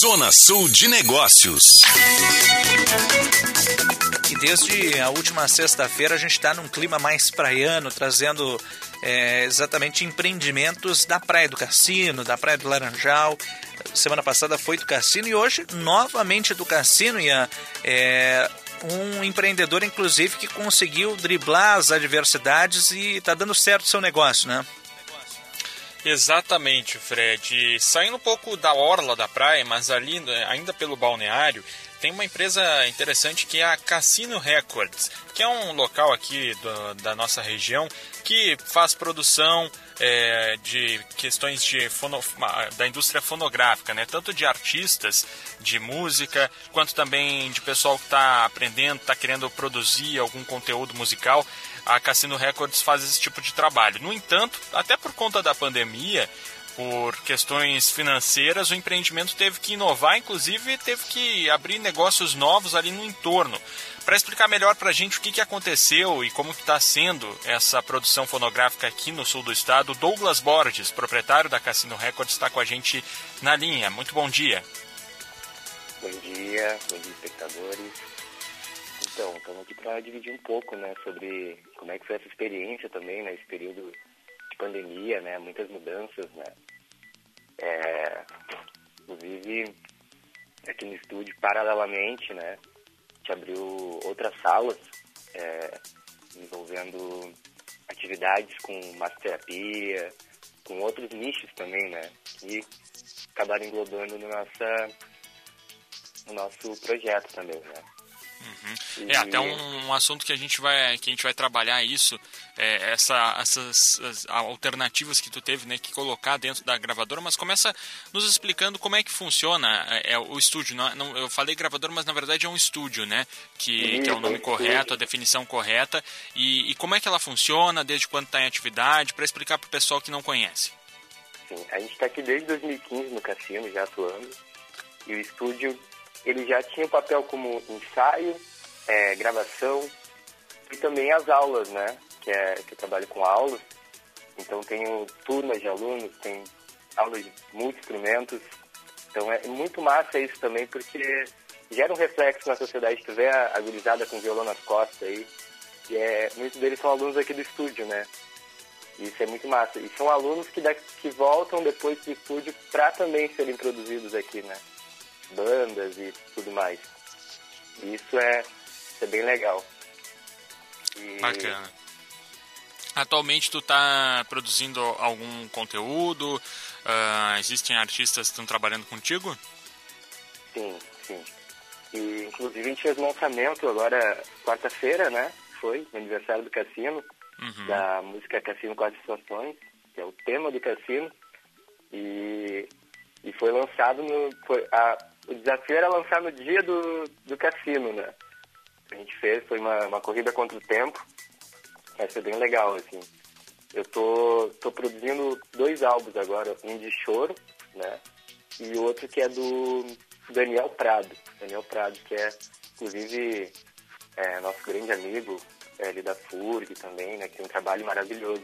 Zona Sul de Negócios. E desde a última sexta-feira a gente está num clima mais praiano, trazendo exatamente empreendimentos da Praia do Cassino, da Praia do Laranjal. Semana passada foi do Cassino e hoje novamente do Cassino. E um empreendedor, inclusive, que conseguiu driblar as adversidades e está dando certo o seu negócio, né? Exatamente, Fred. Saindo um pouco da orla da praia, mas ali ainda pelo balneário, tem uma empresa interessante que é a Cassino Records, que é um local aqui da nossa região que faz produção de questões da indústria fonográfica, né? Tanto de artistas, de música, quanto também de pessoal que está aprendendo, está querendo produzir algum conteúdo musical. A Cassino Records faz esse tipo de trabalho. No entanto, até por conta da pandemia, por questões financeiras, o empreendimento teve que inovar, inclusive teve que abrir negócios novos ali no entorno. Para explicar melhor para a gente o que aconteceu e como está sendo essa produção fonográfica aqui no sul do estado, Douglas Borges, proprietário da Cassino Records, está com a gente na linha. Muito bom dia. Bom dia espectadores. Então, estamos aqui para dividir um pouco, né, sobre como é que foi essa experiência também, né, esse período de pandemia, né, muitas mudanças, né. Inclusive, aqui no estúdio, paralelamente, né, a gente abriu outras salas, envolvendo atividades com massoterapia, com outros nichos também, né, que acabaram englobando no nosso projeto também, né. Uhum. Até um assunto que a gente vai trabalhar isso, essas alternativas que tu teve, né, que colocar dentro da gravadora, mas começa nos explicando como é que funciona o estúdio. Eu falei gravadora, mas na verdade é um estúdio, né, que é o nome correto, a definição correta, e como é que ela funciona, desde quando está em atividade, para explicar para o pessoal que não conhece. Sim, a gente está aqui desde 2015 no Cassino, já atuando, e o estúdio ele já tinha papel como ensaio, gravação e também as aulas, né? Que eu trabalho com aulas. Então tenho turmas de alunos, tem aulas de muitos instrumentos. Então é muito massa isso também, porque gera um reflexo na sociedade. Tu vê a gurizada com violão nas costas aí. E muitos deles são alunos aqui do estúdio, né? E isso é muito massa. E são alunos que voltam depois do estúdio para também serem produzidos aqui, né? Bandas e tudo mais. E isso é bem legal. Bacana. Atualmente tu tá produzindo algum conteúdo? Existem artistas que estão trabalhando contigo? Sim. E inclusive a gente fez um lançamento agora, quarta-feira, né? Foi no aniversário do Cassino, da música Cassino Quatro Estações, que é o tema do Cassino. E foi lançado o desafio era lançar no dia do Cassino, né? A gente fez, foi uma corrida contra o tempo. Vai ser bem legal, assim. Eu tô produzindo 2 álbuns agora, um de choro, né? E outro que é do Daniel Prado. Daniel Prado, que é, inclusive, nosso grande amigo, ele da FURG também, né? Que tem um trabalho maravilhoso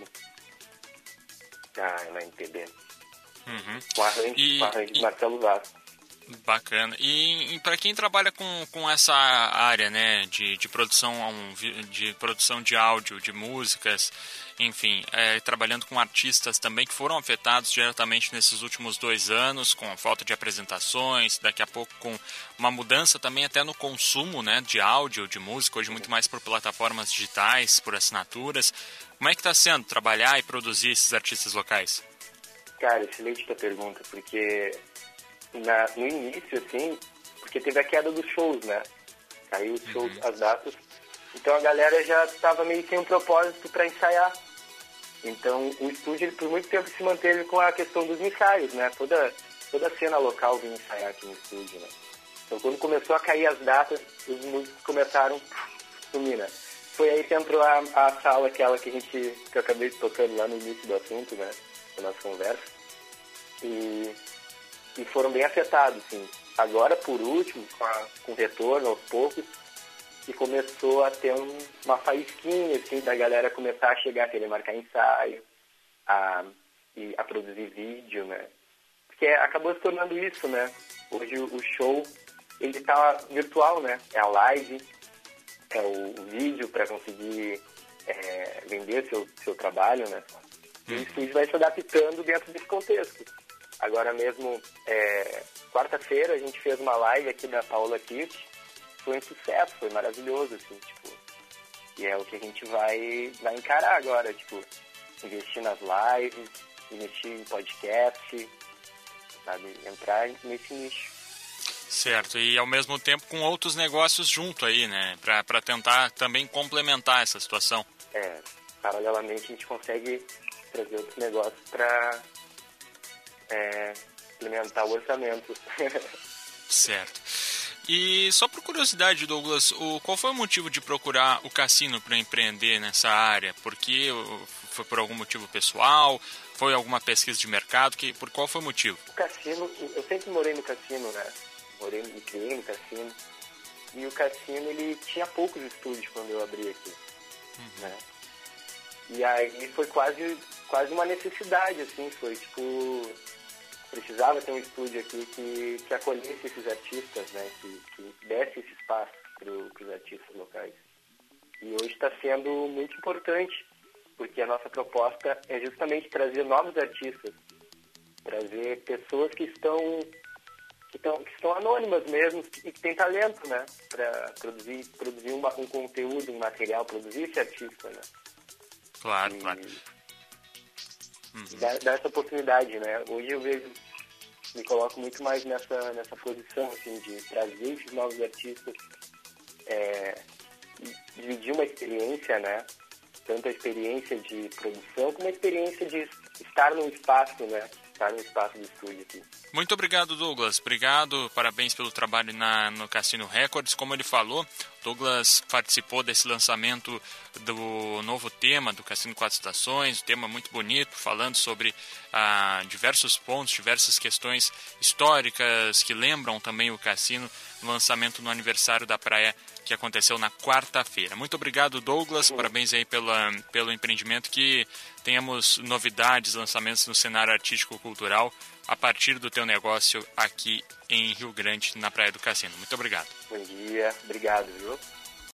na MPB. Com arranjo de Marcelo Vaz. Bacana. E para quem trabalha com essa área, né, de produção de áudio, de músicas, enfim, trabalhando com artistas também que foram afetados diretamente nesses últimos 2 anos, com a falta de apresentações, daqui a pouco com uma mudança também até no consumo, né, de áudio, de música, hoje muito mais por plataformas digitais, por assinaturas. Como é que está sendo trabalhar e produzir esses artistas locais? Cara, excelente tua pergunta, porque no início, assim, porque teve a queda dos shows, né? Caiu os shows, as datas. Então a galera já estava meio sem um propósito para ensaiar. Então o estúdio, ele, por muito tempo, se manteve com a questão dos ensaios, né? Toda a cena local vinha ensaiar aqui no estúdio, né? Então quando começou a cair as datas, os músicos começaram a sumir, né? Foi aí que entrou a sala, aquela que eu acabei tocando lá no início do assunto, né? Da nossa conversa. E foram bem afetados, sim. Agora, por último, com o retorno aos poucos, que começou a ter uma faísquinha, assim, da galera começar a chegar, a querer marcar ensaio, a produzir vídeo, né? porque acabou se tornando isso, né? Hoje o show, ele tá virtual, né? É a live, é o vídeo para conseguir vender seu trabalho, né? E o estúdio vai se adaptando dentro desse contexto. Agora mesmo, quarta-feira, a gente fez uma live aqui da Paola Kirch, foi um sucesso, foi maravilhoso, assim, tipo, e é o que a gente vai encarar agora, tipo, investir nas lives, investir em podcast, sabe, entrar nesse nicho. Certo, e ao mesmo tempo com outros negócios junto aí, né, para tentar também complementar essa situação. Paralelamente a gente consegue trazer outros negócios para implementar o orçamento. Certo. E só por curiosidade, Douglas, qual foi o motivo de procurar o cassino para empreender nessa área? Porque foi por algum motivo pessoal? Foi alguma pesquisa de mercado? Por qual foi o motivo? O cassino, eu sempre morei no cassino, né? Me criei no cassino. E o cassino, ele tinha poucos estúdios quando eu abri aqui, né? E aí foi quase uma necessidade, assim, foi tipo... Precisava ter um estúdio aqui que acolhesse esses artistas, né? Que desse esse espaço para os artistas locais. E hoje está sendo muito importante, porque a nossa proposta é justamente trazer novos artistas, trazer pessoas que estão anônimas mesmo e que têm talento, né? Para produzir um conteúdo, um material, produzir esse artista, né? Claro. Dá essa oportunidade, né? Hoje eu me coloco muito mais nessa posição, assim, de trazer esses novos artistas, dividir uma experiência, né? Tanto a experiência de produção como a experiência de estar num espaço, né? Estar no espaço do estúdio aqui. Muito obrigado, Douglas. Obrigado, parabéns pelo trabalho no Cassino Records. Como ele falou, Douglas participou desse lançamento do novo tema do Cassino 4 Estações, um tema muito bonito, falando sobre diversos pontos, diversas questões históricas que lembram também o cassino, no lançamento no aniversário da praia que aconteceu na quarta-feira. Muito obrigado, Douglas, parabéns aí pelo empreendimento, que tenhamos novidades, lançamentos no cenário artístico-cultural a partir do teu negócio aqui em Rio Grande, na Praia do Cassino. Muito obrigado. Bom dia, obrigado, viu?